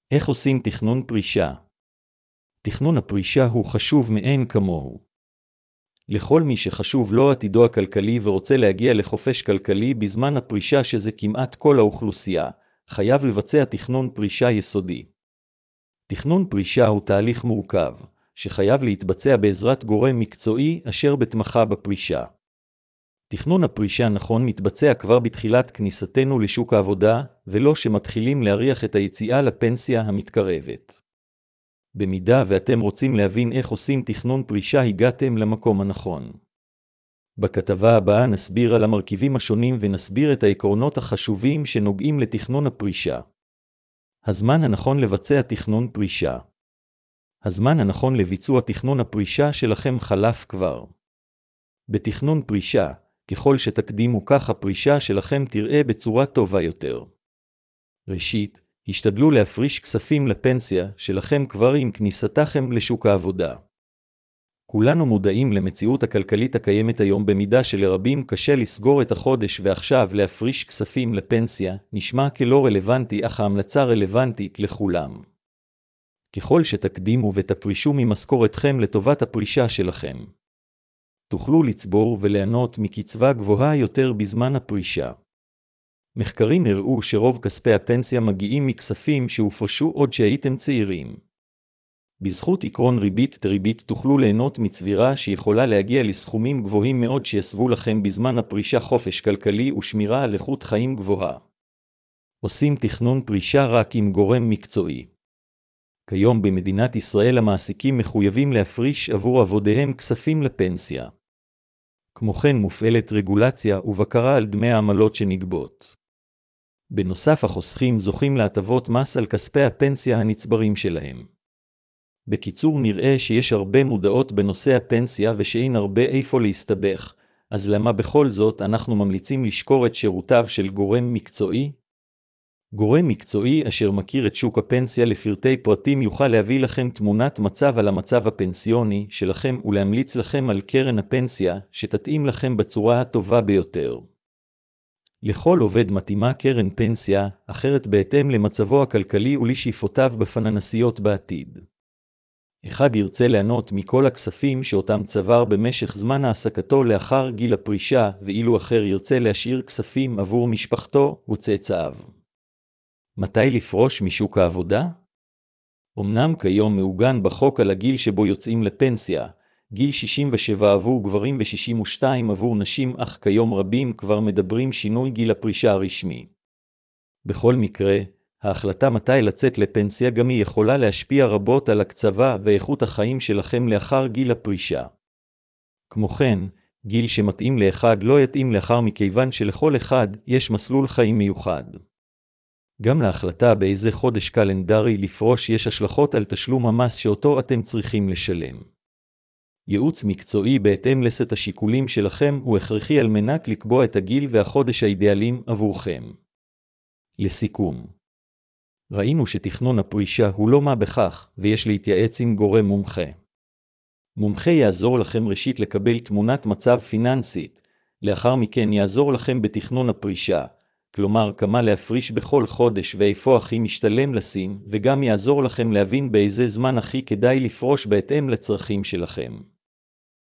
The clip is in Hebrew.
איך עושים תכנון פרישה? תכנון הפרישה הוא חשוב מאין כמוהו. לכל מי שחשוב לו עתידו הכלכלי ורוצה להגיע לחופש כלכלי בזמן הפרישה, שזה כמעט כל האוכלוסייה, חייב לבצע תכנון פרישה יסודי. תכנון פרישה הוא תהליך מורכב, שחייב להתבצע בעזרת גורם מקצועי אשר בתמכה בפרישה. תכנון הפרישה נכון מתבצע כבר בתחילת כניסתנו לשוק העבודה, ולא שמתחילים להריח את היציאה לפנסיה המתקרבת. במידה ואתם רוצים להבין איך עושים תכנון פרישה, הגעתם למקום הנכון. בכתבה הבאה נסביר על המרכיבים השונים ונסביר את העקרונות החשובים שנוגעים לתכנון הפרישה. הזמן הנכון לבצע תכנון פרישה. הזמן הנכון לביצוע תכנון הפרישה שלכם חלף כבר. בתכנון פרישה, ככל שתקדימו כך הפרישה שלכם תראה בצורה טובה יותר. ראשית, השתדלו להפריש כספים לפנסיה שלכם כבר עם כניסתכם לשוק העבודה. כולנו מודעים למציאות הכלכלית הקיימת היום, במידה שלרבים קשה לסגור את החודש, ועכשיו להפריש כספים לפנסיה נשמע כלא רלוונטי, אך ההמלצה רלוונטית לכולם. ככל שתקדימו ותפרישו ממשכורתכם לטובת הפרישה שלכם, תוכלו לצבור וליהנות מקצבה גבוהה יותר בזמן הפרישה. מחקרים הראו שרוב כספי הפנסיה מגיעים מכספים שהופרשו עוד שהייתם צעירים. בזכות עקרון ריבית דריבית תוכלו ליהנות מצבירה שיכולה להגיע לסכומים גבוהים מאוד שיסבו לכם בזמן הפרישה חופש כלכלי ושמירה על איכות חיים גבוהה. עושים תכנון פרישה רק עם גורם מקצועי. כיום במדינת ישראל המעסיקים מחויבים להפריש עבור עבודיהם כספים לפנסיה. כמו כן מופעלת רגולציה ובקרה על דמי העמלות שנגבות. בנוסף, החוסכים זוכים להטבות מס על כספי הפנסיה הנצברים שלהם. בקיצור, נראה שיש הרבה מודעות בנושא הפנסיה ושאין הרבה איפה להסתבך, אז למה בכל זאת אנחנו ממליצים לשקור את שירותיו של גורם מקצועי? גורם מקצועי אשר מכיר את שוק הפנסיה לפרטי פרטים יוכל להביא לכם תמונת מצב על המצב הפנסיוני שלכם ולהמליץ לכם על קרן הפנסיה שתתאים לכם בצורה הטובה ביותר. לכל עובד מתאימה קרן פנסיה אחרת בהתאם למצבו הכלכלי ולשאיפותיו בפיננסיות בעתיד. אחד ירצה ליהנות מכל הכספים שאותם צבר במשך זמן העסקתו לאחר גיל הפרישה, ואילו אחר ירצה להשאיר כספים עבור משפחתו וצאצאיו. מתי לפרוש משוק העבודה? אמנם כיום מעוגן בחוק על הגיל שבו יוצאים לפנסיה, גיל 67 עבור גברים ו62 עבור נשים, אך כיום רבים כבר מדברים שינוי גיל הפרישה הרשמי. בכל מקרה, ההחלטה מתי לצאת לפנסיה גם היא יכולה להשפיע רבות על הקצבה ואיכות החיים שלכם לאחר גיל הפרישה. כמו כן, גיל שמתאים לאחד לא יתאים לאחר, מכיוון שלכל אחד יש מסלול חיים מיוחד. גם להחלטה באיזה חודש קלנדרי לפרוש יש השלכות על תשלום המס שאותו אתם צריכים לשלם. ייעוץ מקצועי בהתאם לסט השיקולים שלכם הוא הכרחי על מנת לקבוע את הגיל והחודש האידיאליים עבורכם. לסיכום, ראינו שתכנון הפרישה הוא לא מה בכך, ויש להתייעץ עם גורם מומחה. מומחה יעזור לכם ראשית לקבל תמונת מצב פיננסית, לאחר מכן יעזור לכם בתכנון הפרישה, כלומר כמה להפריש בכל חודש ואיפה הכי משתלם לשים, וגם יעזור לכם להבין באיזה זמן הכי כדאי לפרוש בהתאם לצרכים שלכם.